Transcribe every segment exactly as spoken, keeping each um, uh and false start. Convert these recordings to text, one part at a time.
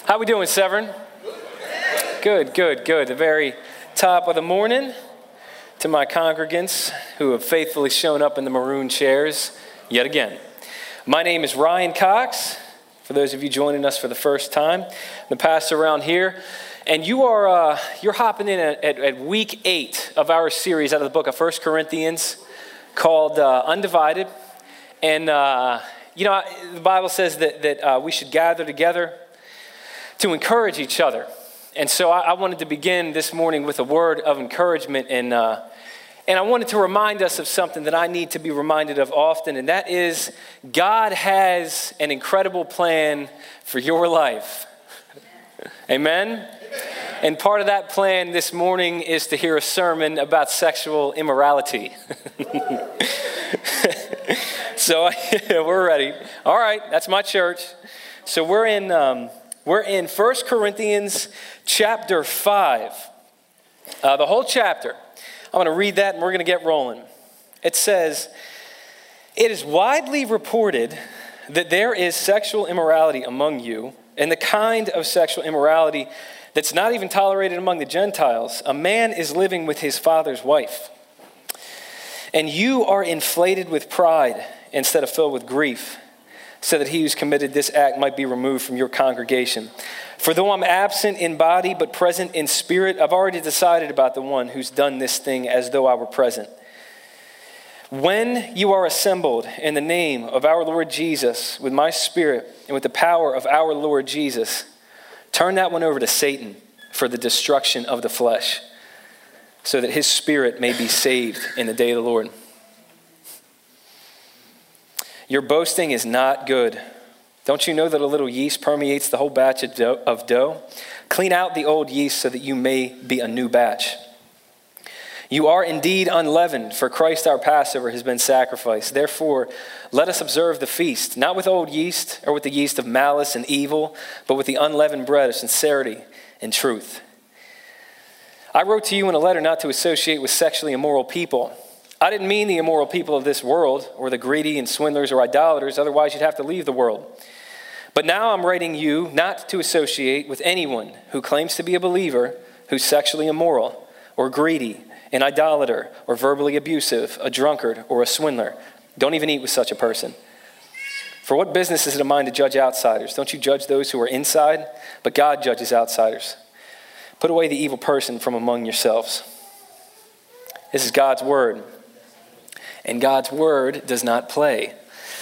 How we doing, Severn? Good, good, good. The very top of the morning to my congregants who have faithfully shown up in the maroon chairs yet again. My name is Ryan Cox. For those of you joining us for the first time, I'm the pastor around here, and you are uh, you're hopping in at, at, at week eight of our series out of the book of First Corinthians called uh, Undivided. And uh, you know, the Bible says that that uh, we should gather together to encourage each other. And so I, I wanted to begin this morning with a word of encouragement, and uh, and I wanted to remind us of something that I need to be reminded of often, and that is God has an incredible plan for your life. Amen? Amen? And part of that plan this morning is to hear a sermon about sexual immorality. So we're ready. All right, that's my church. So we're in... Um, We're in First Corinthians chapter five, uh, the whole chapter. I'm going to read that and we're going to get rolling. It says, "It is widely reported that there is sexual immorality among you, and the kind of sexual immorality that's not even tolerated among the Gentiles. A man is living with his father's wife. And you are inflated with pride instead of filled with grief, so that he who's committed this act might be removed from your congregation. For though I'm absent in body but present in spirit, I've already decided about the one who's done this thing as though I were present. When you are assembled in the name of our Lord Jesus with my spirit and with the power of our Lord Jesus, turn that one over to Satan for the destruction of the flesh, so that his spirit may be saved in the day of the Lord. Your boasting is not good. Don't you know that a little yeast permeates the whole batch of dough, of dough? Clean out the old yeast so that you may be a new batch. You are indeed unleavened, for Christ our Passover has been sacrificed. Therefore, let us observe the feast, not with old yeast or with the yeast of malice and evil, but with the unleavened bread of sincerity and truth. I wrote to you in a letter not to associate with sexually immoral people. I didn't mean the immoral people of this world, or the greedy and swindlers or idolaters, otherwise you'd have to leave the world. But now I'm writing you not to associate with anyone who claims to be a believer who's sexually immoral, or greedy, an idolater, or verbally abusive, a drunkard, or a swindler. Don't even eat with such a person. For what business is it of mine to judge outsiders? Don't you judge those who are inside? But God judges outsiders. Put away the evil person from among yourselves." This is God's word. And God's word does not play.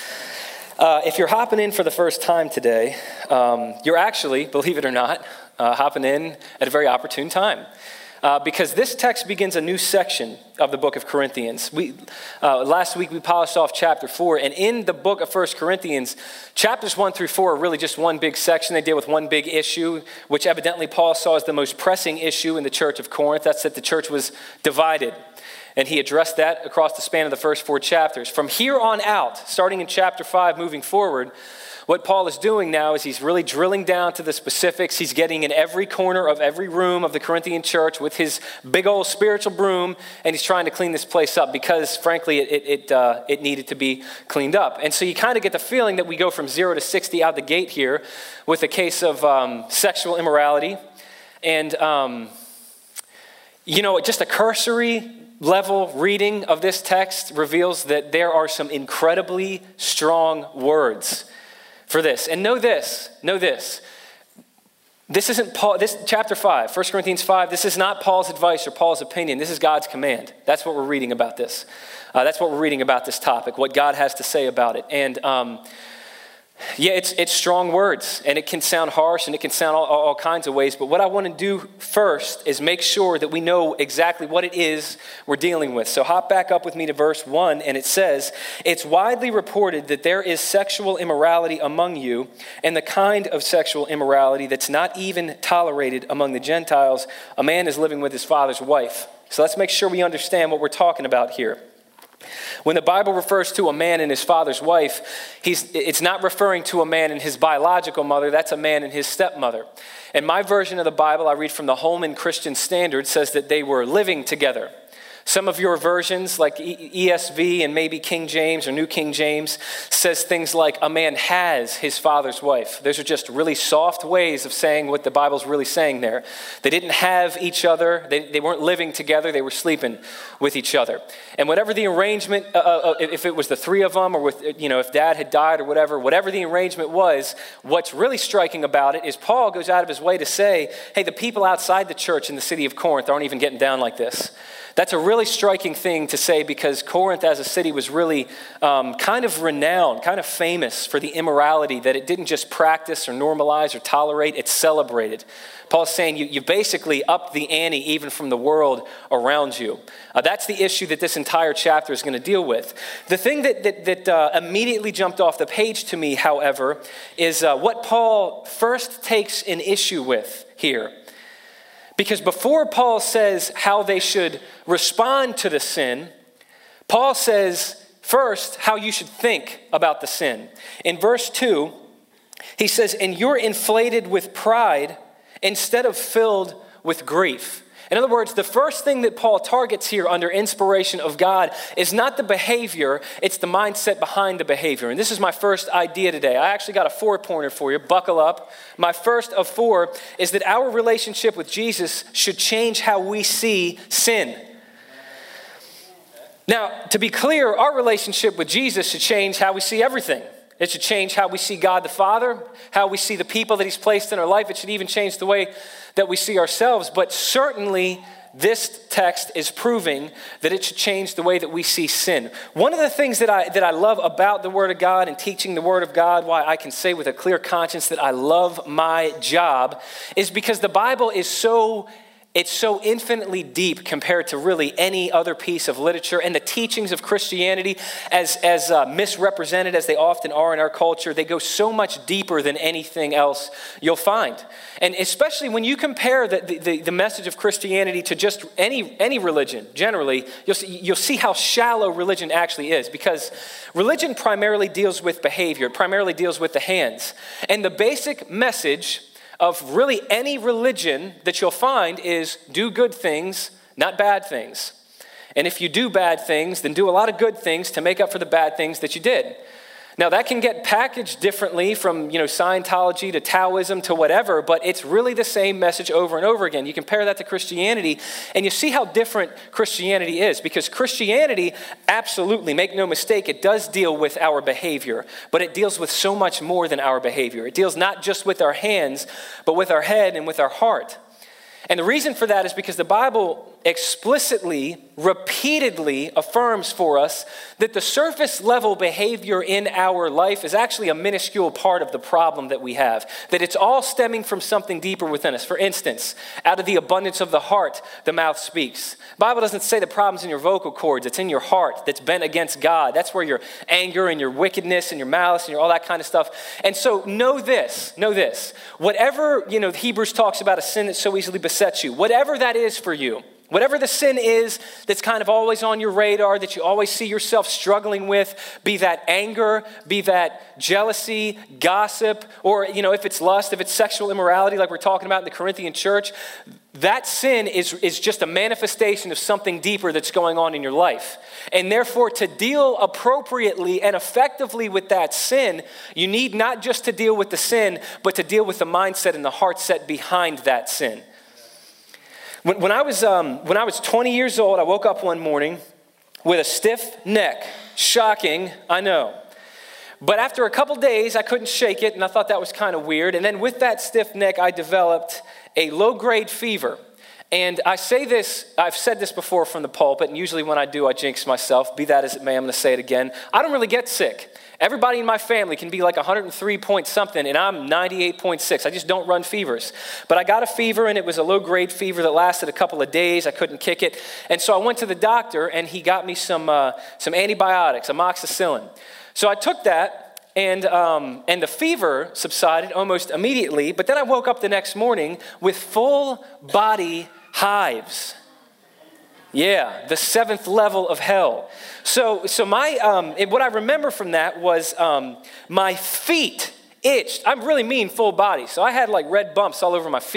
Uh, if you're hopping in for the first time today, um, you're actually, believe it or not, uh, hopping in at a very opportune time. Uh, because this text begins a new section of the book of Corinthians. We uh, last week we polished off chapter four, and in the book of First Corinthians, chapters one through four are really just one big section. They deal with one big issue, which evidently Paul saw as the most pressing issue in the church of Corinth. That's that the church was divided. And he addressed that across the span of the first four chapters. From here on out, starting in chapter five, moving forward, what Paul is doing now is he's really drilling down to the specifics. He's getting in every corner of every room of the Corinthian church with his big old spiritual broom, and he's trying to clean this place up because, frankly, it it it, uh, it needed to be cleaned up. And so you kind of get the feeling that we go from zero to sixty out the gate here with a case of um, sexual immorality. And, um, you know, just a cursory level reading of this text reveals that there are some incredibly strong words for this. And know this, know this. This isn't Paul, this chapter five, First Corinthians five, this is not Paul's advice or Paul's opinion. This is God's command. That's what we're reading about this. Uh, that's what we're reading about this topic, what God has to say about it. And um, yeah, it's it's strong words, and it can sound harsh, and it can sound all, all kinds of ways. But what I want to do first is make sure that we know exactly what it is we're dealing with. So hop back up with me to verse one, and it says, "It's widely reported that there is sexual immorality among you, and the kind of sexual immorality that's not even tolerated among the Gentiles. A man is living with his father's wife." So let's make sure we understand what we're talking about here. When the Bible refers to a man and his father's wife, he's, it's not referring to a man and his biological mother. That's a man and his stepmother. And my version of the Bible, I read from the Holman Christian Standard, says that they were living together. Some of your versions, like E S V and maybe King James or New King James, says things like a man has his father's wife. Those are just really soft ways of saying what the Bible's really saying there. They didn't have each other. They, they weren't living together. They were sleeping with each other. And whatever the arrangement, uh, uh, if it was the three of them or with, you know, if dad had died or whatever, whatever the arrangement was, what's really striking about it is Paul goes out of his way to say, hey, the people outside the church in the city of Corinth aren't even getting down like this. That's a really striking thing to say because Corinth as a city was really um, kind of renowned, kind of famous for the immorality that it didn't just practice or normalize or tolerate, it celebrated. Paul's saying you, you basically upped the ante even from the world around you. Uh, that's the issue that this entire chapter is going to deal with. The thing that, that, that uh, immediately jumped off the page to me, however, is uh, what Paul first takes an issue with here. Because before Paul says how they should respond to the sin, Paul says first how you should think about the sin. In verse two, he says, and you're inflated with pride instead of filled with grief. In other words, the first thing that Paul targets here under inspiration of God is not the behavior, it's the mindset behind the behavior. And this is my first idea today. I actually got a four-pointer for you. Buckle up. My first of four is that our relationship with Jesus should change how we see sin. Now, to be clear, our relationship with Jesus should change how we see everything. It should change how we see God the Father, how we see the people that he's placed in our life. It should even change the way that we see ourselves. But certainly, this text is proving that it should change the way that we see sin. One of the things that I that I love about the Word of God and teaching the Word of God, why I can say with a clear conscience that I love my job, is because the Bible is so It's so infinitely deep compared to really any other piece of literature. And the teachings of Christianity, as, as uh, misrepresented as they often are in our culture, they go so much deeper than anything else you'll find. And especially when you compare the, the, the message of Christianity to just any, any religion, generally, you'll see, you'll see how shallow religion actually is. Because religion primarily deals with behavior. It primarily deals with the hands. And the basic message of really any religion that you'll find is do good things, not bad things. And if you do bad things, then do a lot of good things to make up for the bad things that you did. Now that can get packaged differently from, you know, Scientology to Taoism to whatever, but it's really the same message over and over again. You compare that to Christianity and you see how different Christianity is, because Christianity, absolutely, make no mistake, it does deal with our behavior, but it deals with so much more than our behavior. It deals not just with our hands, but with our head and with our heart. And the reason for that is because the Bible explicitly, repeatedly affirms for us that the surface level behavior in our life is actually a minuscule part of the problem that we have. That it's all stemming from something deeper within us. For instance, out of the abundance of the heart, the mouth speaks. The Bible doesn't say the problem's in your vocal cords. It's in your heart that's bent against God. That's where your anger and your wickedness and your malice and your all that kind of stuff. And so know this, know this. Whatever, you know, Hebrews talks about a sin that so easily besets you. Whatever that is for you, whatever the sin is that's kind of always on your radar, that you always see yourself struggling with, be that anger, be that jealousy, gossip, or, you know, if it's lust, if it's sexual immorality like we're talking about in the Corinthian church, that sin is, is just a manifestation of something deeper that's going on in your life. And therefore, to deal appropriately and effectively with that sin, you need not just to deal with the sin, but to deal with the mindset and the heart set behind that sin. When, when, I was, um, when I was twenty years old, I woke up one morning with a stiff neck. Shocking, I know. But after a couple days, I couldn't shake it, and I thought that was kind of weird. And then with that stiff neck, I developed a low-grade fever. And I say this, I've said this before from the pulpit, and usually when I do, I jinx myself. Be that as it may, I'm going to say it again. I don't really get sick. Everybody in my family can be like one hundred three point something, and I'm ninety-eight point six. I just don't run fevers. But I got a fever, and it was a low-grade fever that lasted a couple of days. I couldn't kick it. And so I went to the doctor, and he got me some uh, some antibiotics, amoxicillin. So I took that, and um, and the fever subsided almost immediately. But then I woke up the next morning with full body hives. Yeah, the seventh level of hell. So, so my um, what I remember from that was um, my feet itched. I'm really mean full body, so I had like red bumps all over my feet,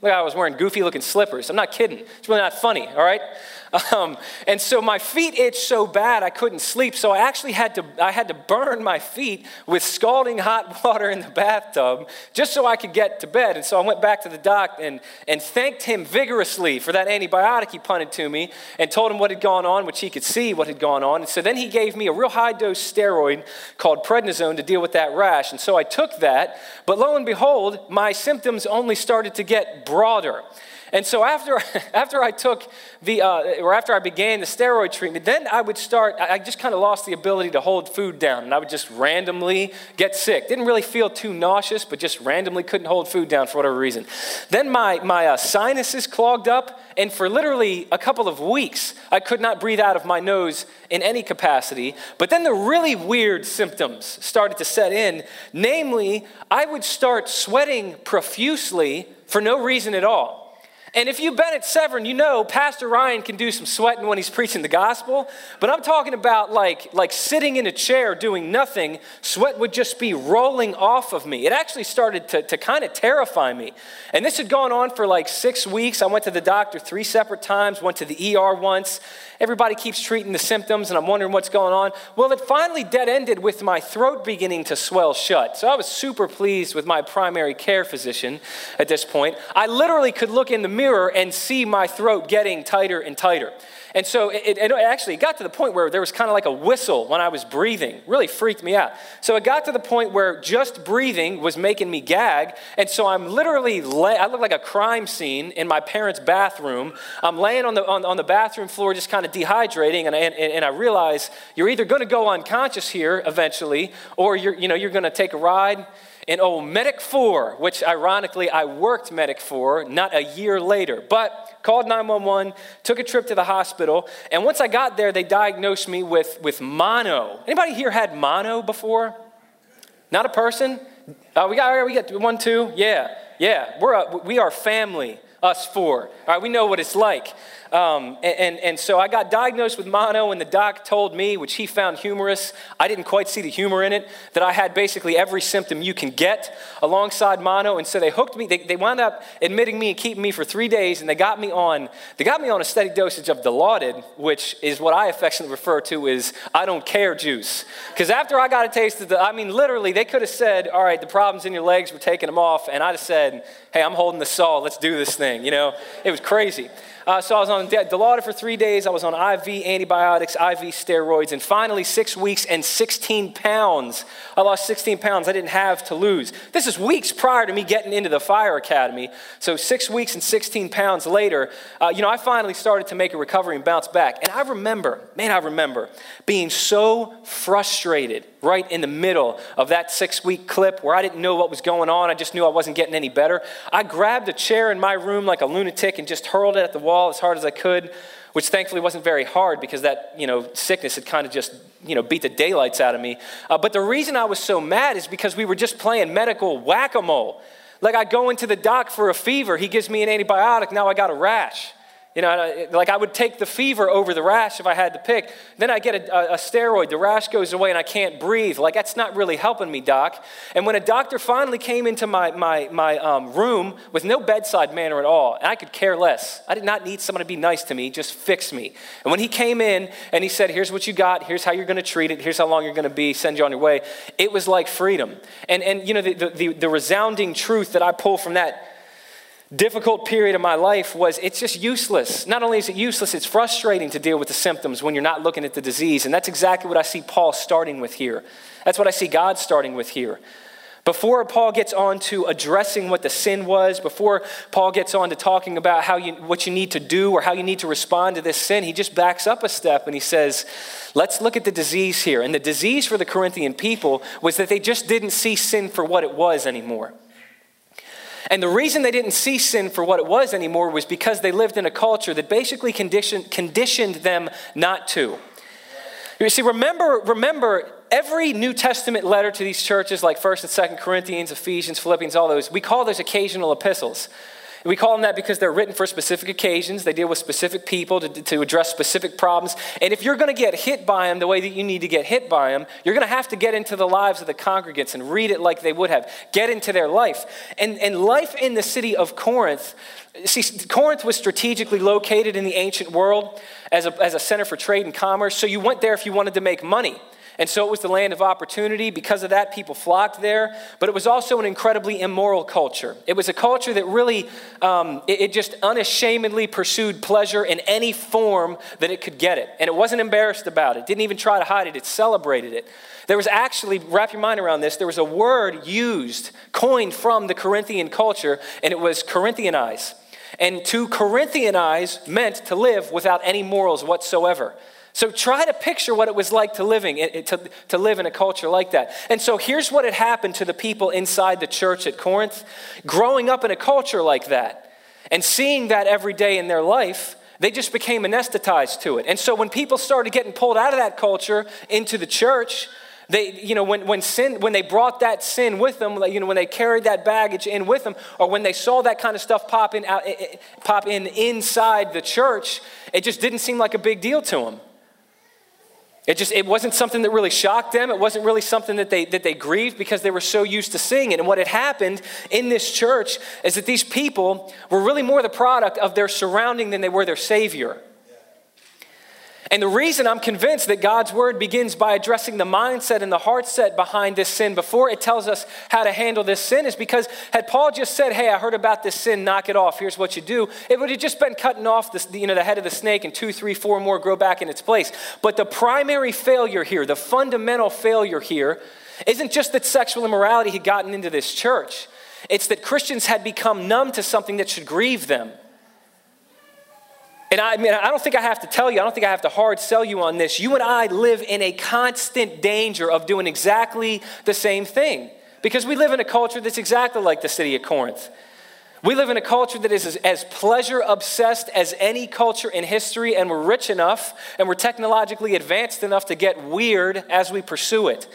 Like I was wearing goofy looking slippers. I'm not kidding. It's really not funny, all right? Um, and so my feet itched so bad I couldn't sleep. So I actually had to I had to burn my feet with scalding hot water in the bathtub just so I could get to bed. And so I went back to the doc and, and thanked him vigorously for that antibiotic he punted to me and told him what had gone on, which he could see what had gone on. And so then he gave me a real high dose steroid called prednisone to deal with that rash. And so I took that, but lo and behold, my symptoms only started to get broader. And so after after I took the, uh, or after I began the steroid treatment, then I would start, I just kind of lost the ability to hold food down, and I would just randomly get sick. Didn't really feel too nauseous, but just randomly couldn't hold food down for whatever reason. Then my, my uh, sinuses clogged up, and for literally a couple of weeks, I could not breathe out of my nose in any capacity. But then the really weird symptoms started to set in. Namely, I would start sweating profusely for no reason at all. And if you've been at Severn, you know Pastor Ryan can do some sweating when he's preaching the gospel. But I'm talking about like, like sitting in a chair doing nothing. Sweat would just be rolling off of me. It actually started to, to kind of terrify me. And this had gone on for like six weeks. I went to the doctor three separate times, went to the E R once. Everybody keeps treating the symptoms, and I'm wondering what's going on. Well, it finally dead-ended with my throat beginning to swell shut. So I was super pleased with my primary care physician at this point. I literally could look in the mirror and see my throat getting tighter and tighter. And so it, it actually got to the point where there was kind of like a whistle when I was breathing. Really freaked me out. So it got to the point where just breathing was making me gag. And so I'm literally, lay, I look like a crime scene in my parents' bathroom. I'm laying on the on, on the bathroom floor just kind of dehydrating. And I, and, and I realize you're either going to go unconscious here eventually, or you're, you know, you're going to take a ride in old Medic four, which ironically I worked Medic four not a year later. But called nine one one, took a trip to the hospital, and once I got there, they diagnosed me with, with mono. Anybody here had mono before? Not a person? Uh, we got we got one, two? Yeah, yeah. We're a, we are family, us four. All right, we know what it's like. Um, and, and, and so I got diagnosed with mono, and the doc told me, which he found humorous, I didn't quite see the humor in it, that I had basically every symptom you can get alongside mono. And so they hooked me, they, they wound up admitting me and keeping me for three days, and they got me on, they got me on a steady dosage of Dilaudid, which is what I affectionately refer to as I don't care juice. Because after I got a taste of the, I mean, literally, they could have said, all right, the problems in your legs, we're taking them off, and I'd have said, hey, I'm holding the saw, let's do this thing, you know? It was crazy. Uh, so I was on Dilaudid for three days. I was on I V antibiotics, I V steroids, and finally six weeks and sixteen pounds. I lost sixteen pounds I didn't have to lose. This is weeks prior to me getting into the fire academy. So six weeks and sixteen pounds later, uh, you know, I finally started to make a recovery and bounce back. And I remember, man, I remember being so frustrated right in the middle of that six-week clip where I didn't know what was going on. I just knew I wasn't getting any better. I grabbed a chair in my room like a lunatic and just hurled it at the wall as hard as I could, which thankfully wasn't very hard because that, you know, sickness had kind of just, you know, beat the daylights out of me. Uh, but the reason I was so mad is because we were just playing medical whack-a-mole. Like I go into the doc for a fever, he gives me an antibiotic, now I got a rash. You know, like I would take the fever over the rash if I had to pick. Then I get a, a steroid, the rash goes away and I can't breathe. Like that's not really helping me, doc. And when a doctor finally came into my, my, my um, room with no bedside manner at all, and I could care less. I did not need someone to be nice to me, just fix me. And when he came in and he said, here's what you got, here's how you're going to treat it, here's how long you're going to be, send you on your way, it was like freedom. And, and you know, the, the, the resounding truth that I pull from that difficult period of my life was it's just useless. Not only is it useless, it's frustrating to deal with the symptoms when you're not looking at the disease. And that's exactly what I see Paul starting with here. That's what I see God starting with here. Before Paul gets on to addressing what the sin was, before Paul gets on to talking about how you, what you need to do or how you need to respond to this sin, he just backs up a step and he says, let's look at the disease here. And the disease for the Corinthian people was that they just didn't see sin for what it was anymore. And the reason they didn't see sin for what it was anymore was because they lived in a culture that basically conditioned, conditioned them not to. You see, remember, remember every New Testament letter to these churches like First and Second Corinthians, Ephesians, Philippians, all those, we call those occasional epistles. We call them that because they're written for specific occasions. They deal with specific people to, to address specific problems. And if you're going to get hit by them the way that you need to get hit by them, you're going to have to get into the lives of the congregants and read it like they would have. Get into their life. And, and life in the city of Corinth, see, Corinth was strategically located in the ancient world as a, as a center for trade and commerce. So you went there if you wanted to make money. And so it was the land of opportunity. Because of that, people flocked there. But it was also an incredibly immoral culture. It was a culture that really, um, it, it just unashamedly pursued pleasure in any form that it could get it. And it wasn't embarrassed about it. Didn't even try to hide it. It celebrated it. There was actually, wrap your mind around this, there was a word used, coined from the Corinthian culture, and it was Corinthianize. And to Corinthianize meant to live without any morals whatsoever. So try to picture what it was like to living to, to live in a culture like that. And so here's what had happened to the people inside the church at Corinth. Growing up in a culture like that and seeing that every day in their life, they just became anesthetized to it. And so when people started getting pulled out of that culture into the church, they, you know, when, when sin, when they brought that sin with them, you know, when they carried that baggage in with them, or when they saw that kind of stuff pop in, out, pop in inside the church, it just didn't seem like a big deal to them. It just, it wasn't something that really shocked them. It wasn't really something that they that they grieved because they were so used to seeing it. And what had happened in this church is that these people were really more the product of their surrounding than they were their Savior. And the reason I'm convinced that God's word begins by addressing the mindset and the heart set behind this sin before it tells us how to handle this sin is because had Paul just said, hey, I heard about this sin, knock it off, here's what you do, it would have just been cutting off this, you know, the head of the snake and two, three, four more grow back in its place. But the primary failure here, the fundamental failure here, isn't just that sexual immorality had gotten into this church. It's that Christians had become numb to something that should grieve them. And I mean, I don't think I have to tell you, I don't think I have to hard sell you on this. You and I live in a constant danger of doing exactly the same thing. Because we live in a culture that's exactly like the city of Corinth. We live in a culture that is as, as pleasure obsessed as any culture in history, and we're rich enough and we're technologically advanced enough to get weird as we pursue it.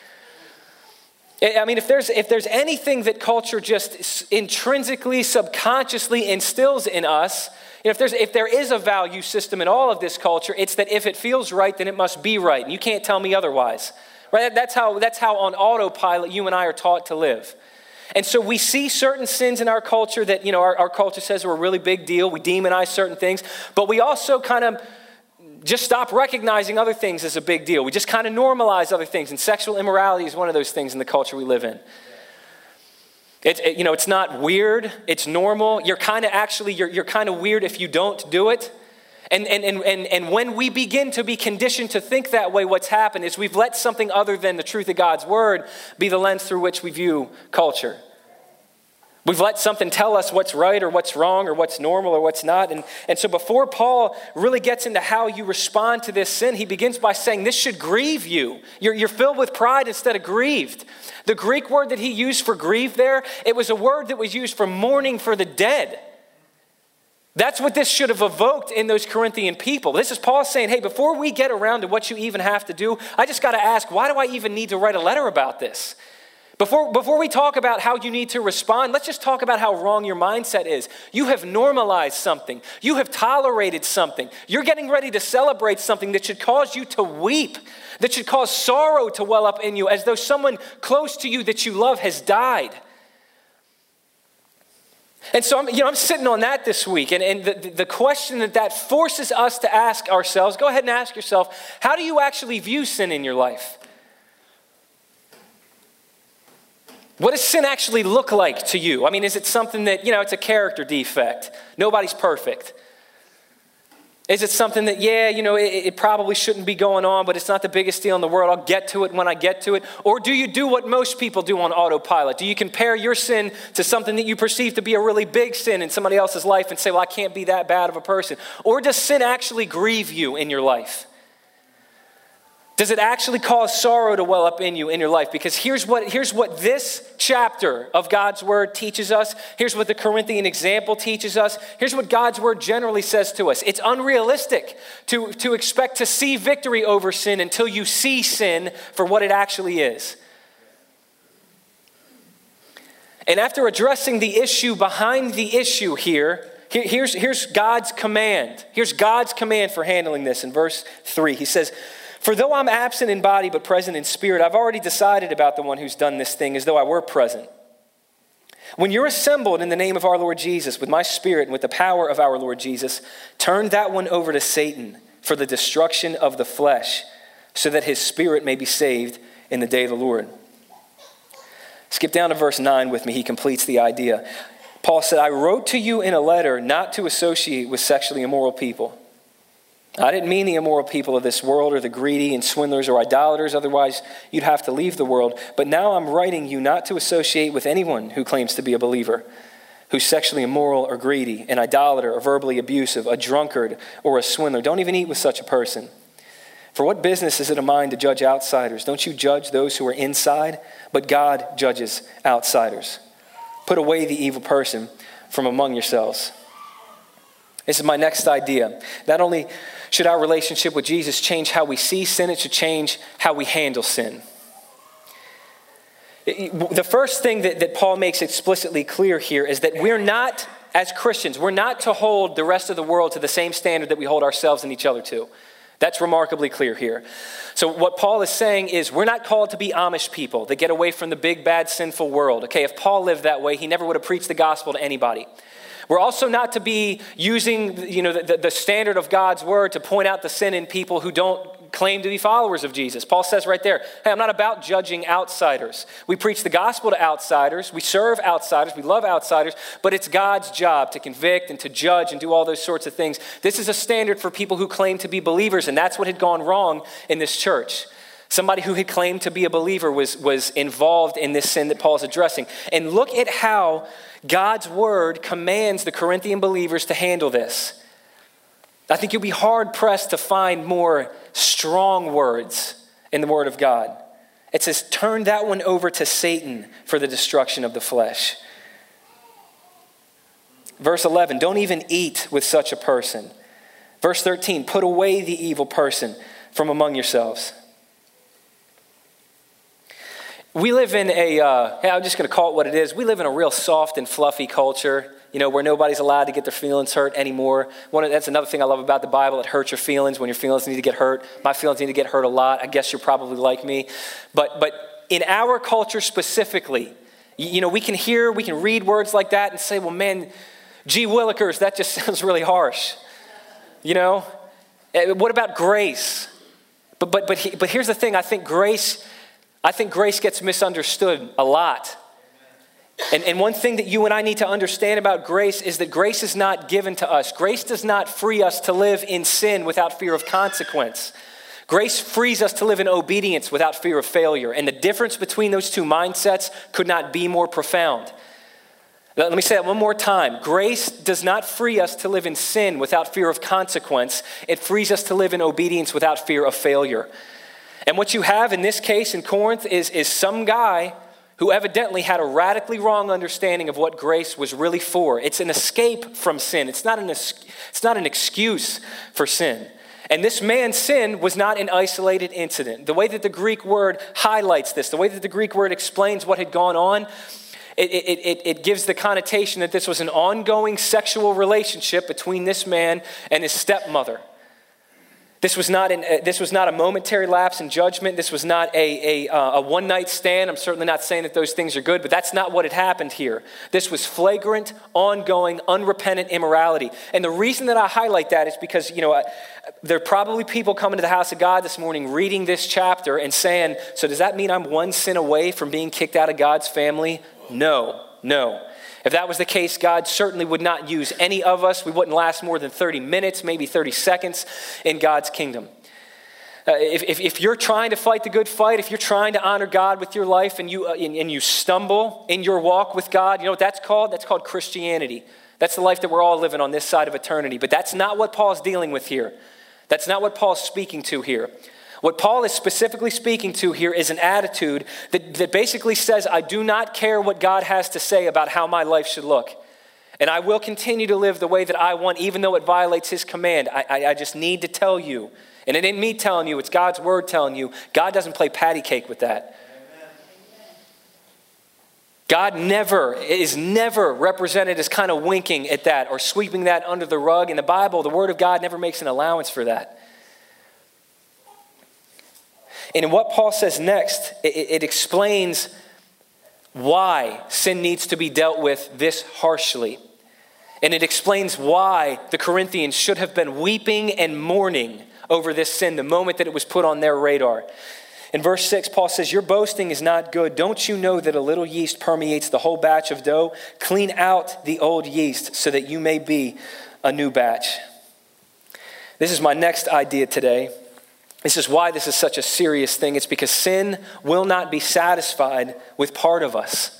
I mean, if there's if there's anything that culture just intrinsically, subconsciously instills in us, you know, if there's if there is a value system in all of this culture, it's that if it feels right, then it must be right, and you can't tell me otherwise. Right? That's how that's how on autopilot you and I are taught to live. And so we see certain sins in our culture that, you know, our, our culture says are a really big deal. We demonize certain things, but we also kind of just stop recognizing other things as a big deal. We just kind of normalize other things, and sexual immorality is one of those things in the culture we live in. It's it, you know, it's not weird, it's normal. You're kind of actually, you're, you're kind of weird if you don't do it. And, and, and, and, and when we begin to be conditioned to think that way, what's happened is we've let something other than the truth of God's word be the lens through which we view culture. We've let something tell us what's right or what's wrong or what's normal or what's not. And, and so before Paul really gets into how you respond to this sin, he begins by saying this should grieve you. You're, you're filled with pride instead of grieved. The Greek word that he used for grieve there, it was a word that was used for mourning for the dead. That's what this should have evoked in those Corinthian people. This is Paul saying, hey, before we get around to what you even have to do, I just got to ask, why do I even need to write a letter about this? Before, before we talk about how you need to respond, let's just talk about how wrong your mindset is. You have normalized something. You have tolerated something. You're getting ready to celebrate something that should cause you to weep, that should cause sorrow to well up in you, as though someone close to you that you love has died. And so I'm, you know, I'm sitting on that this week, and, and the, the question that that forces us to ask ourselves, go ahead and ask yourself, how do you actually view sin in your life? What does sin actually look like to you? I mean, is it something that, you know, it's a character defect? Nobody's perfect. Is it something that, yeah, you know, it, it probably shouldn't be going on, but it's not the biggest deal in the world. I'll get to it when I get to it. Or do you do what most people do on autopilot? Do you compare your sin to something that you perceive to be a really big sin in somebody else's life and say, well, I can't be that bad of a person? Or does sin actually grieve you in your life? Does it actually cause sorrow to well up in you in your life? Because here's what, here's what this chapter of God's word teaches us. Here's what the Corinthian example teaches us. Here's what God's word generally says to us. It's unrealistic to, to expect to see victory over sin until you see sin for what it actually is. And after addressing the issue behind the issue here, here here's, here's God's command. Here's God's command for handling this in verse three. He says, "For though I'm absent in body but present in spirit, I've already decided about the one who's done this thing as though I were present. When you're assembled in the name of our Lord Jesus, with my spirit and with the power of our Lord Jesus, turn that one over to Satan for the destruction of the flesh, so that his spirit may be saved in the day of the Lord." Skip down to verse nine with me. He completes the idea. Paul said, "I wrote to you in a letter not to associate with sexually immoral people. I didn't mean the immoral people of this world or the greedy and swindlers or idolaters, otherwise you'd have to leave the world. But now I'm writing you not to associate with anyone who claims to be a believer, who's sexually immoral or greedy, an idolater or verbally abusive, a drunkard or a swindler. Don't even eat with such a person. For what business is it of mine to judge outsiders? Don't you judge those who are inside? But God judges outsiders. Put away the evil person from among yourselves." This is my next idea. Not only should our relationship with Jesus change how we see sin, it should change how we handle sin. The first thing that, that Paul makes explicitly clear here is that we're not, as Christians, we're not to hold the rest of the world to the same standard that we hold ourselves and each other to. That's remarkably clear here. So what Paul is saying is we're not called to be Amish people that get away from the big, bad, sinful world. Okay, if Paul lived that way, he never would have preached the gospel to anybody. We're also not to be using, you know, the, the standard of God's word to point out the sin in people who don't claim to be followers of Jesus. Paul says right there, hey, I'm not about judging outsiders. We preach the gospel to outsiders. We serve outsiders. We love outsiders. But it's God's job to convict and to judge and do all those sorts of things. This is a standard for people who claim to be believers, and that's what had gone wrong in this church. Somebody who had claimed to be a believer was, was involved in this sin that Paul's addressing. And look at how God's word commands the Corinthian believers to handle this. I think you'll be hard-pressed to find more strong words in the word of God. It says, turn that one over to Satan for the destruction of the flesh. Verse eleven, don't even eat with such a person. Verse thirteen, put away the evil person from among yourselves. We live in a, uh, I'm just going to call it what it is. We live in a real soft and fluffy culture, you know, where nobody's allowed to get their feelings hurt anymore. One of, that's another thing I love about the Bible. It hurts your feelings when your feelings need to get hurt. My feelings need to get hurt a lot. I guess you're probably like me. But but in our culture specifically, you, you know, we can hear, we can read words like that and say, well, man, gee willikers, that just sounds really harsh. You know, what about grace? But but but he, but here's the thing. I think grace, I think grace gets misunderstood a lot. And, and one thing that you and I need to understand about grace is that grace is not given to us. Grace does not free us to live in sin without fear of consequence. Grace frees us to live in obedience without fear of failure. And the difference between those two mindsets could not be more profound. Let me say that one more time. Grace does not free us to live in sin without fear of consequence. It frees us to live in obedience without fear of failure. And what you have in this case in Corinth is, is some guy who evidently had a radically wrong understanding of what grace was really for. It's an escape from sin. It's not an, it's not an excuse for sin. And this man's sin was not an isolated incident. The way that the Greek word highlights this, the way that the Greek word explains what had gone on, it, it, it, it gives the connotation that this was an ongoing sexual relationship between this man and his stepmother. This was not an, uh, this was not a momentary lapse in judgment. This was not a, a, uh, a one-night stand. I'm certainly not saying that those things are good, but that's not what had happened here. This was flagrant, ongoing, unrepentant immorality. And the reason that I highlight that is because, you know, uh, there are probably people coming to the house of God this morning reading this chapter and saying, so does that mean I'm one sin away from being kicked out of God's family? No, no. If that was the case, God certainly would not use any of us. We wouldn't last more than thirty minutes, maybe thirty seconds in God's kingdom. Uh, if, if, if you're trying to fight the good fight, if you're trying to honor God with your life and you, uh, and, and you stumble in your walk with God, you know what that's called? That's called Christianity. That's the life that we're all living on this side of eternity. But that's not what Paul's dealing with here. That's not what Paul's speaking to here. What Paul is specifically speaking to here is an attitude that, that basically says, I do not care what God has to say about how my life should look. And I will continue to live the way that I want, even though it violates his command. I, I, I just need to tell you. And it ain't me telling you, it's God's word telling you. God doesn't play patty cake with that. God never, is never represented as kind of winking at that or sweeping that under the rug. In the Bible, the Word of God never makes an allowance for that. And in what Paul says next, it, it explains why sin needs to be dealt with this harshly. And it explains why the Corinthians should have been weeping and mourning over this sin the moment that it was put on their radar. In verse six, Paul says, your boasting is not good. Don't you know that a little yeast permeates the whole batch of dough? Clean out the old yeast so that you may be a new batch. This is my next idea today. This is why this is such a serious thing. It's because sin will not be satisfied with part of us.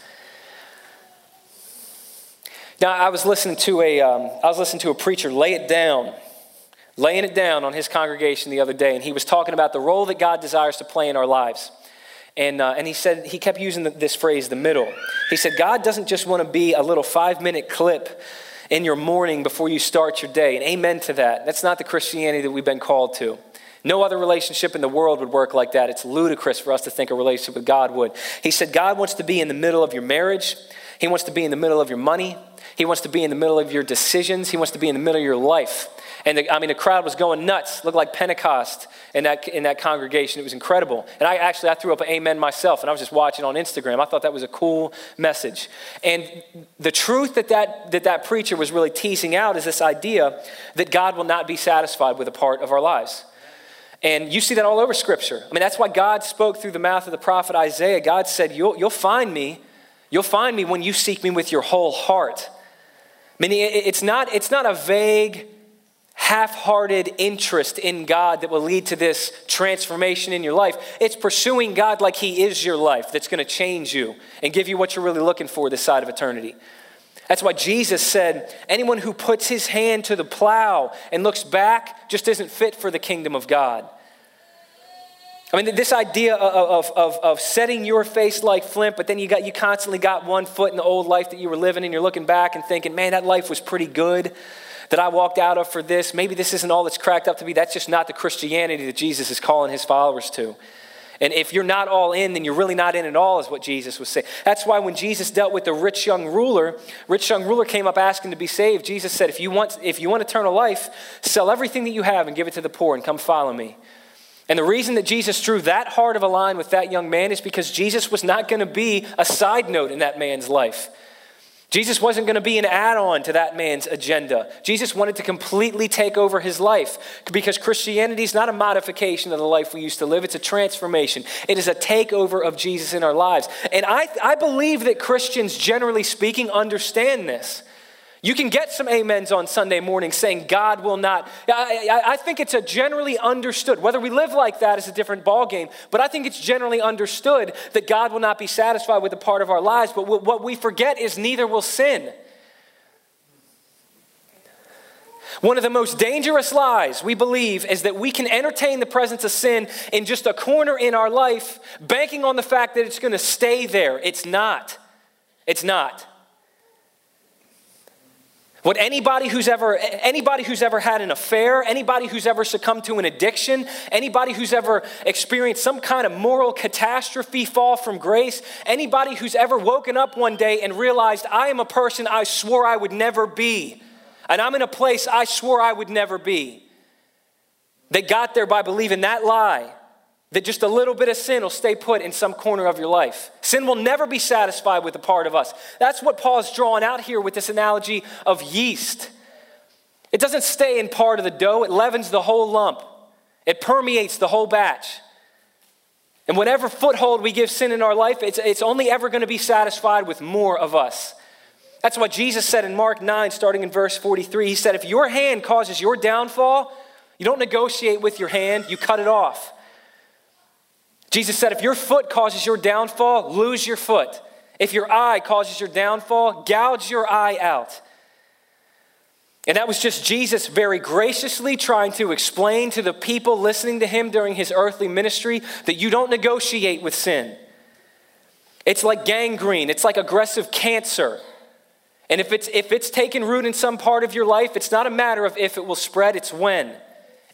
Now, I was listening to a, um, I was listening to a preacher lay it down, laying it down on his congregation the other day, and he was talking about the role that God desires to play in our lives. And uh, and he said, he kept using the, this phrase, the middle. He said, God doesn't just want to be a little five-minute clip in your morning before you start your day. And amen to that. That's not the Christianity that we've been called to. No other relationship in the world would work like that. It's ludicrous for us to think a relationship with God would. He said, God wants to be in the middle of your marriage. He wants to be in the middle of your money. He wants to be in the middle of your decisions. He wants to be in the middle of your life. And the, I mean, the crowd was going nuts. Looked like Pentecost in that in that congregation. It was incredible. And I actually, I threw up an amen myself, and I was just watching on Instagram. I thought that was a cool message. And the truth that that, that that preacher was really teasing out is this idea that God will not be satisfied with a part of our lives. And you see that all over Scripture. I mean, that's why God spoke through the mouth of the prophet Isaiah. God said, you'll, you'll find me. You'll find me when you seek me with your whole heart. I mean, it's not, it's not a vague, half-hearted interest in God that will lead to this transformation in your life. It's pursuing God like he is your life that's going to change you and give you what you're really looking for this side of eternity. That's why Jesus said, anyone who puts his hand to the plow and looks back just isn't fit for the kingdom of God. I mean, this idea of, of, of setting your face like flint, but then you got you constantly got one foot in the old life that you were living, and you're looking back and thinking, man, that life was pretty good that I walked out of for this. Maybe this isn't all it's cracked up to be. That's just not the Christianity that Jesus is calling his followers to. And if you're not all in, then you're really not in at all, is what Jesus was saying. That's why when Jesus dealt with the rich young ruler, rich young ruler came up asking to be saved. Jesus said, if you want, if you want eternal life, sell everything that you have and give it to the poor and come follow me. And the reason that Jesus drew that hard of a line with that young man is because Jesus was not going to be a side note in that man's life. Jesus wasn't going to be an add-on to that man's agenda. Jesus wanted to completely take over his life because Christianity is not a modification of the life we used to live. It's a transformation. It is a takeover of Jesus in our lives. And I, I believe that Christians, generally speaking, understand this. You can get some amens on Sunday morning saying God will not. I, I, I think it's a generally understood, whether we live like that is a different ballgame, but I think it's generally understood that God will not be satisfied with a part of our lives. But what we forget is neither will sin. One of the most dangerous lies we believe is that we can entertain the presence of sin in just a corner in our life, banking on the fact that it's going to stay there. It's not. It's not. What anybody who's ever anybody who's ever had an affair, anybody who's ever succumbed to an addiction, anybody who's ever experienced some kind of moral catastrophe, fall from grace, anybody who's ever woken up one day and realized, I am a person I swore I would never be, and I'm in a place I swore I would never be. They got there by believing that lie, that just a little bit of sin will stay put in some corner of your life. Sin will never be satisfied with a part of us. That's what Paul's drawing out here with this analogy of yeast. It doesn't stay in part of the dough. It leavens the whole lump. It permeates the whole batch. And whatever foothold we give sin in our life, it's, it's only ever going to be satisfied with more of us. That's what Jesus said in Mark nine, starting in verse forty-three. He said, if your hand causes your downfall, you don't negotiate with your hand, you cut it off. Jesus said, if your foot causes your downfall, lose your foot. If your eye causes your downfall, gouge your eye out. And that was just Jesus very graciously trying to explain to the people listening to him during his earthly ministry that you don't negotiate with sin. It's like gangrene. It's like aggressive cancer. And if it's, if it's taken root in some part of your life, it's not a matter of if it will spread, it's when.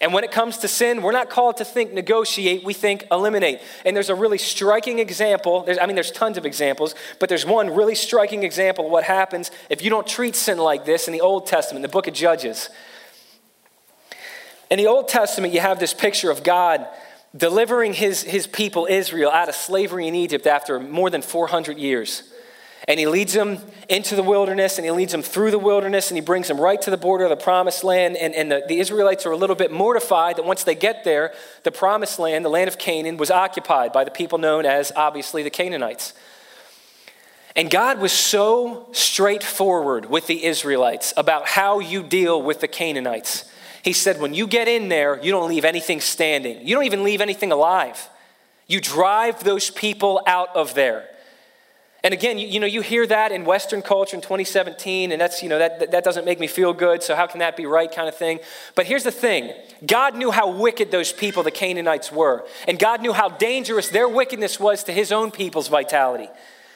And when it comes to sin, we're not called to think negotiate, we think eliminate. And there's a really striking example. There's, I mean, there's tons of examples, but there's one really striking example of what happens if you don't treat sin like this in the Old Testament, the book of Judges. In the Old Testament, you have this picture of God delivering his, his people, Israel, out of slavery in Egypt after more than four hundred years. And he leads them into the wilderness, and he leads them through the wilderness, and he brings them right to the border of the promised land. And, and the, the Israelites are a little bit mortified that once they get there, the promised land, the land of Canaan, was occupied by the people known as, obviously, the Canaanites. And God was so straightforward with the Israelites about how you deal with the Canaanites. He said, when you get in there, you don't leave anything standing. You don't even leave anything alive. You drive those people out of there. And again, you, you know, you hear that in Western culture in twenty seventeen, and that's, you know, that, that doesn't make me feel good, so how can that be right kind of thing. But here's the thing. God knew how wicked those people, the Canaanites, were. And God knew how dangerous their wickedness was to his own people's vitality.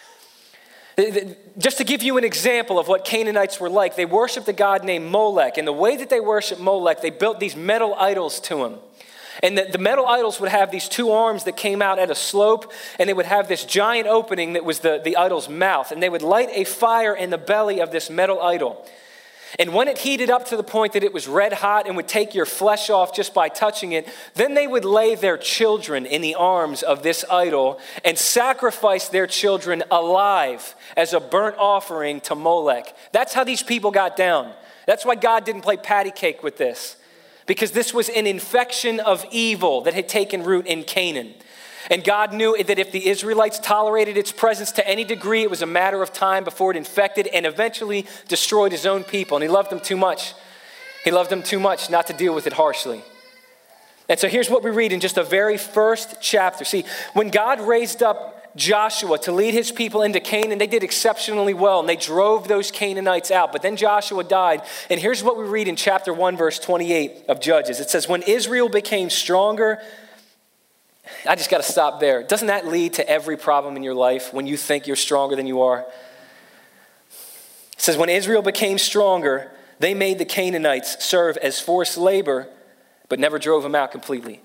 Just to give you an example of what Canaanites were like, they worshiped a god named Molech. And the way that they worshiped Molech, they built these metal idols to him. And the, the metal idols would have these two arms that came out at a slope, and they would have this giant opening that was the, the idol's mouth. And they would light a fire in the belly of this metal idol. And when it heated up to the point that it was red hot and would take your flesh off just by touching it, then they would lay their children in the arms of this idol and sacrifice their children alive as a burnt offering to Molech. That's how these people got down. That's why God didn't play patty cake with this. Because this was an infection of evil that had taken root in Canaan. And God knew that if the Israelites tolerated its presence to any degree, it was a matter of time before it infected and eventually destroyed his own people. And he loved them too much. He loved them too much not to deal with it harshly. And so here's what we read in just the very first chapter. See, when God raised up Joshua to lead his people into Canaan, they did exceptionally well, and they drove those Canaanites out. But then Joshua died, and here's what we read in chapter one, verse twenty-eight of Judges. It says, when Israel became stronger, I just got to stop there. Doesn't that lead to every problem in your life when you think you're stronger than you are? It says, when Israel became stronger, they made the Canaanites serve as forced labor, but never drove them out completely.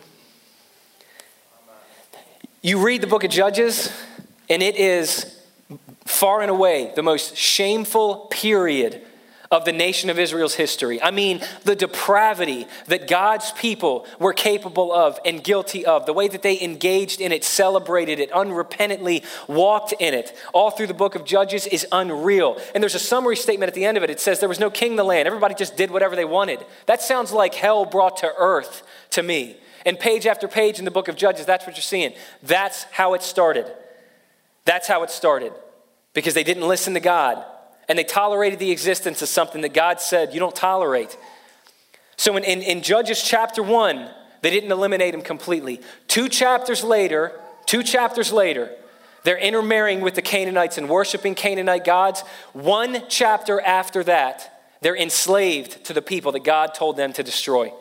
You read the book of Judges, and it is far and away the most shameful period of the nation of Israel's history. I mean, the depravity that God's people were capable of and guilty of, the way that they engaged in it, celebrated it, unrepentantly walked in it, all through the book of Judges is unreal. And there's a summary statement at the end of it. It says there was no king in the land. Everybody just did whatever they wanted. That sounds like hell brought to earth to me. And page after page in the book of Judges, that's what you're seeing. That's how it started. That's how it started. Because they didn't listen to God. And they tolerated the existence of something that God said you don't tolerate. So in, in, in Judges chapter one, they didn't eliminate him completely. Two chapters later, two chapters later, they're intermarrying with the Canaanites and worshiping Canaanite gods. One chapter after that, they're enslaved to the people that God told them to destroy.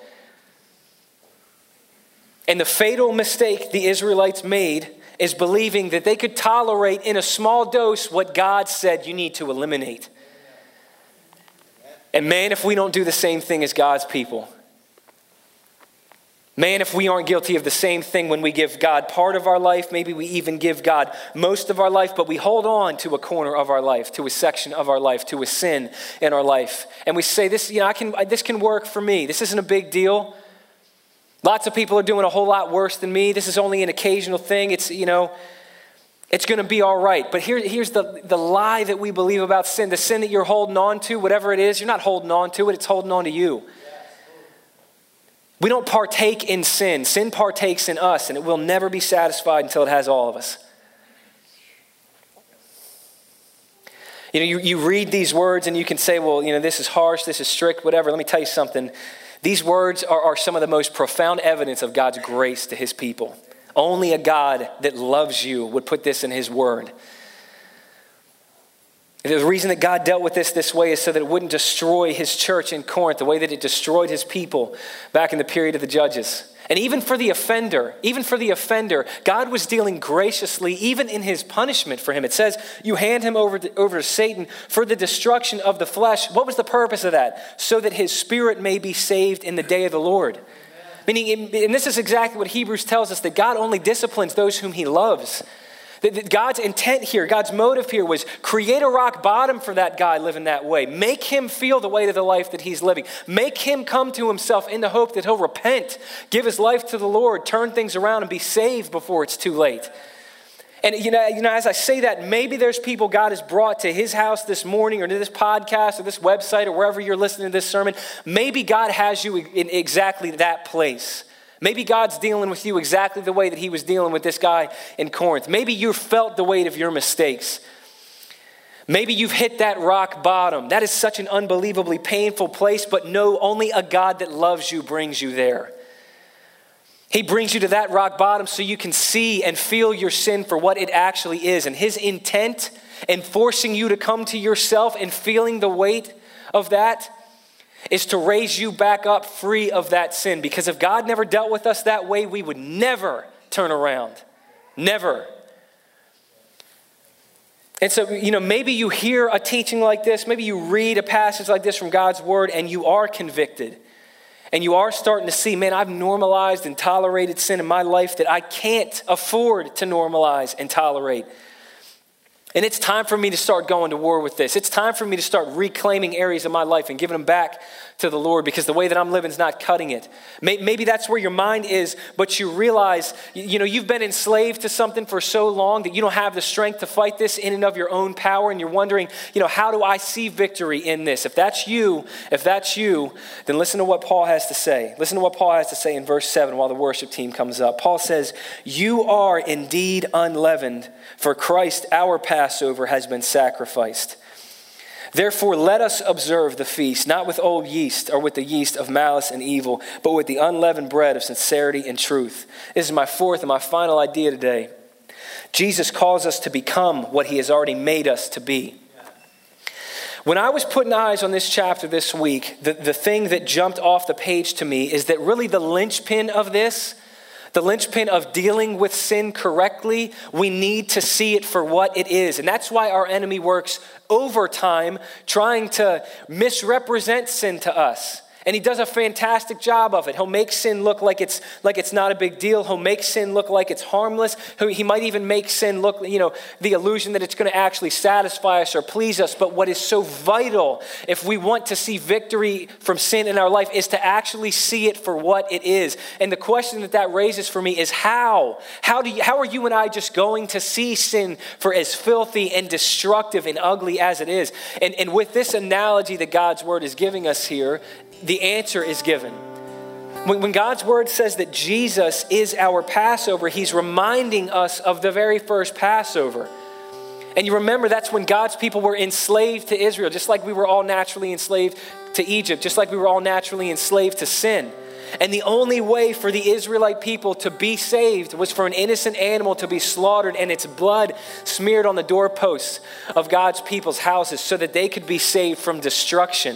And the fatal mistake the Israelites made is believing that they could tolerate in a small dose what God said you need to eliminate. And man, if we don't do the same thing as God's people, man, if we aren't guilty of the same thing when we give God part of our life, maybe we even give God most of our life, but we hold on to a corner of our life, to a section of our life, to a sin in our life. And we say, this, you know, I can, this can work for me. This isn't a big deal. Lots of people are doing a whole lot worse than me. This is only an occasional thing. It's, you know, it's going to be all right. But here, here's the, the lie that we believe about sin. The sin that you're holding on to, whatever it is, you're not holding on to it. It's holding on to you. We don't partake in sin. Sin partakes in us, and it will never be satisfied until it has all of us. You know, you, you read these words and you can say, well, you know, this is harsh, this is strict, whatever. Let me tell you something. These words are, are some of the most profound evidence of God's grace to his people. Only a God that loves you would put this in his word. The reason that God dealt with this this way is so that it wouldn't destroy his church in Corinth the way that it destroyed his people back in the period of the Judges. And even for the offender, even for the offender, God was dealing graciously, even in his punishment for him. It says, you hand him over to, over to Satan for the destruction of the flesh. What was the purpose of that? So that his spirit may be saved in the day of the Lord. Meaning, and this is exactly what Hebrews tells us, that God only disciplines those whom he loves. That God's intent here, God's motive here was create a rock bottom for that guy living that way. Make him feel the weight of the life that he's living. Make him come to himself in the hope that he'll repent, give his life to the Lord, turn things around and be saved before it's too late. And you know, you know, as I say that, maybe there's people God has brought to his house this morning or to this podcast or this website or wherever you're listening to this sermon. Maybe God has you in exactly that place. Maybe God's dealing with you exactly the way that he was dealing with this guy in Corinth. Maybe you felt the weight of your mistakes. Maybe you've hit that rock bottom. That is such an unbelievably painful place, but no, only a God that loves you brings you there. He brings you to that rock bottom so you can see and feel your sin for what it actually is. And his intent in forcing you to come to yourself and feeling the weight of that is to raise you back up free of that sin. Because if God never dealt with us that way, we would never turn around. Never. And so, you know, maybe you hear a teaching like this, maybe you read a passage like this from God's word and you are convicted. And you are starting to see, man, I've normalized and tolerated sin in my life that I can't afford to normalize and tolerate. And it's time for me to start going to war with this. It's time for me to start reclaiming areas of my life and giving them back to the Lord, because the way that I'm living is not cutting it. Maybe that's where your mind is, but you realize, you know, you've been enslaved to something for so long that you don't have the strength to fight this in and of your own power, and you're wondering, you know, how do I see victory in this? If that's you, if that's you, then listen to what Paul has to say. Listen to what Paul has to say in verse seven while the worship team comes up. Paul says, "You are indeed unleavened, for Christ, our Passover, has been sacrificed. Therefore, let us observe the feast, not with old yeast or with the yeast of malice and evil, but with the unleavened bread of sincerity and truth." This is my fourth and my final idea today. Jesus calls us to become what he has already made us to be. When I was putting eyes on this chapter this week, the, the thing that jumped off the page to me is that really the linchpin of this, the linchpin of dealing with sin correctly, we need to see it for what it is. And that's why our enemy works overtime trying to misrepresent sin to us. And he does a fantastic job of it. He'll make sin look like it's like it's not a big deal. He'll make sin look like it's harmless. He might even make sin look, you know, the illusion that it's going to actually satisfy us or please us. But what is so vital if we want to see victory from sin in our life is to actually see it for what it is. And the question that that raises for me is how? How do you, how are you and I just going to see sin for as filthy and destructive and ugly as it is? And, and with this analogy that God's word is giving us here, the answer is given. When, when God's word says that Jesus is our Passover, he's reminding us of the very first Passover. And you remember that's when God's people were enslaved to Israel, just like we were all naturally enslaved to Egypt, just like we were all naturally enslaved to sin. And the only way for the Israelite people to be saved was for an innocent animal to be slaughtered and its blood smeared on the doorposts of God's people's houses so that they could be saved from destruction.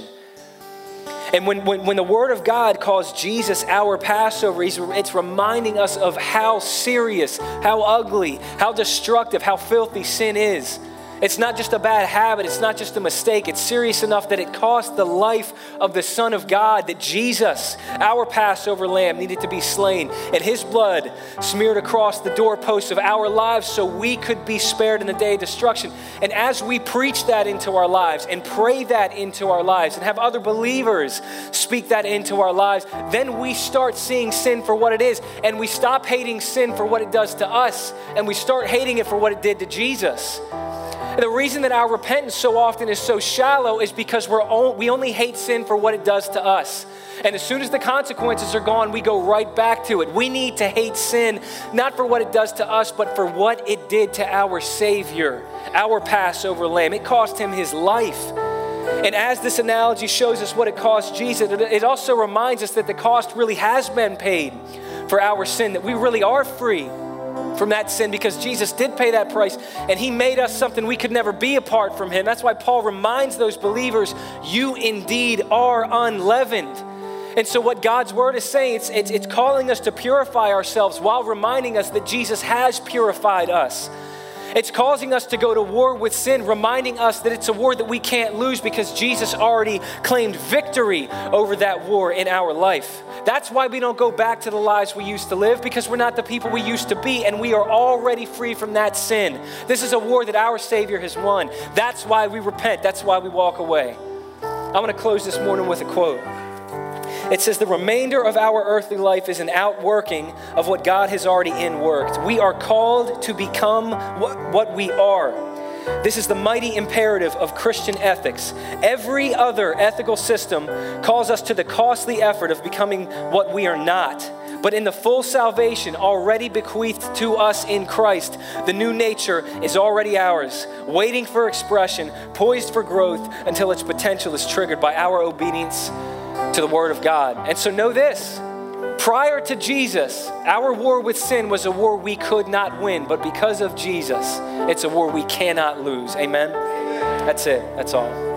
And when, when, when the word of God calls Jesus our Passover, it's reminding us of how serious, how ugly, how destructive, how filthy sin is. It's not just a bad habit. It's not just a mistake. It's serious enough that it cost the life of the Son of God, that Jesus, our Passover lamb, needed to be slain, and his blood smeared across the doorposts of our lives so we could be spared in the day of destruction. And as we preach that into our lives and pray that into our lives and have other believers speak that into our lives, then we start seeing sin for what it is, and we stop hating sin for what it does to us, and we start hating it for what it did to Jesus. The reason that our repentance so often is so shallow is because we're on, we only hate sin for what it does to us. And as soon as the consequences are gone, we go right back to it. We need to hate sin, not for what it does to us, but for what it did to our Savior, our Passover lamb. It cost him his life. And as this analogy shows us what it cost Jesus, it also reminds us that the cost really has been paid for our sin, that we really are free from that sin because Jesus did pay that price and he made us something we could never be apart from him. That's why Paul reminds those believers, you indeed are unleavened. And so what God's word is saying, it's, it's, it's calling us to purify ourselves while reminding us that Jesus has purified us. It's causing us to go to war with sin, reminding us that it's a war that we can't lose because Jesus already claimed victory over that war in our life. That's why we don't go back to the lives we used to live, because we're not the people we used to be, and we are already free from that sin. This is a war that our Savior has won. That's why we repent. That's why we walk away. I'm going to close this morning with a quote. It says, the remainder of our earthly life is an outworking of what God has already in-worked. We are called to become what, what we are. This is the mighty imperative of Christian ethics. Every other ethical system calls us to the costly effort of becoming what we are not. But in the full salvation already bequeathed to us in Christ, the new nature is already ours, waiting for expression, poised for growth until its potential is triggered by our obedience to the Word of God. And so know this, prior to Jesus, our war with sin was a war we could not win, but because of Jesus, it's a war we cannot lose. Amen? That's it. That's all.